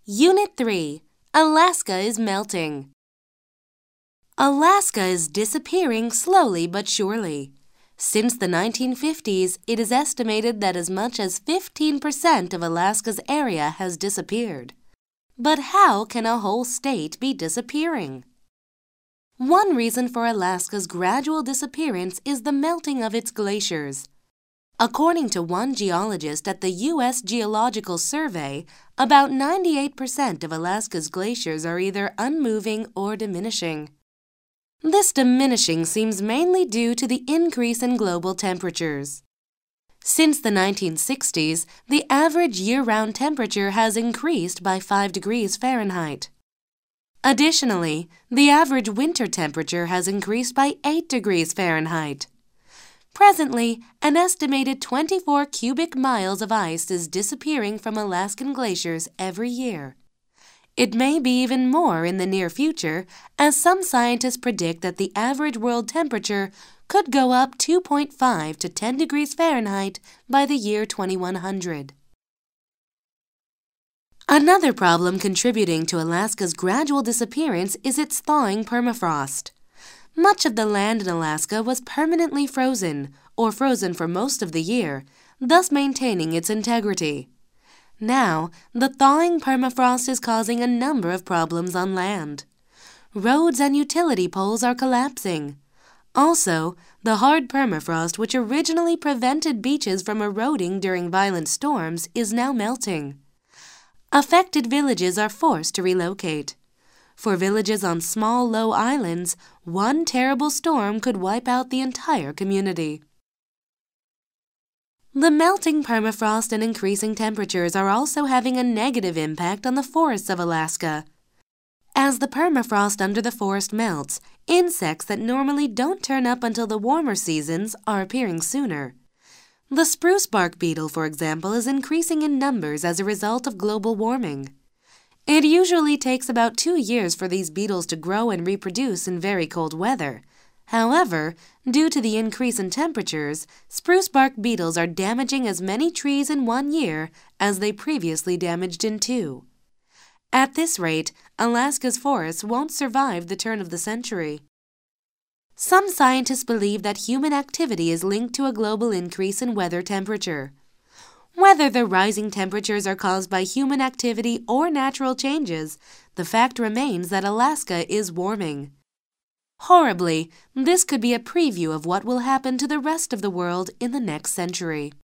Unit 3. Alaska is melting. Alaska is disappearing slowly but surely. Since the 1950s, it is estimated that as much as 15% of Alaska's area has disappeared. But how can a whole state be disappearing? One reason for Alaska's gradual disappearance is the melting of its glaciers. According to one geologist at the U.S. Geological Survey, about 98% of Alaska's glaciers are either unmoving or diminishing. This diminishing seems mainly due to the increase in global temperatures. Since the 1960s, the average year-round temperature has increased by 5 degrees Fahrenheit. Additionally, the average winter temperature has increased by 8 degrees Fahrenheit. Presently, an estimated 24 cubic miles of ice is disappearing from Alaskan glaciers every year. It may be even more in the near future, as some scientists predict that the average world temperature could go up 2.5 to 10 degrees Fahrenheit by the year 2100. Another problem contributing to Alaska's gradual disappearance is its thawing permafrost. Much of the land in Alaska was permanently frozen, or frozen for most of the year, thus maintaining its integrity. Now, the thawing permafrost is causing a number of problems on land. Roads and utility poles are collapsing. Also, the hard permafrost which originally prevented beaches from eroding during violent storms is now melting. Affected villages are forced to relocate. For villages on small, low islands, one terrible storm could wipe out the entire community. The melting permafrost and increasing temperatures are also having a negative impact on the forests of Alaska. As the permafrost under the forest melts, insects that normally don't turn up until the warmer seasons are appearing sooner. The spruce bark beetle, for example, is increasing in numbers as a result of global warming. It usually takes about 2 years for these beetles to grow and reproduce in very cold weather. However, due to the increase in temperatures, spruce bark beetles are damaging as many trees in 1 year as they previously damaged in 2. At this rate, Alaska's forests won't survive the turn of the century. Some scientists believe that human activity is linked to a global increase in weather temperature. Whether the rising temperatures are caused by human activity or natural changes, the fact remains that Alaska is warming. Horribly, this could be a preview of what will happen to the rest of the world in the next century.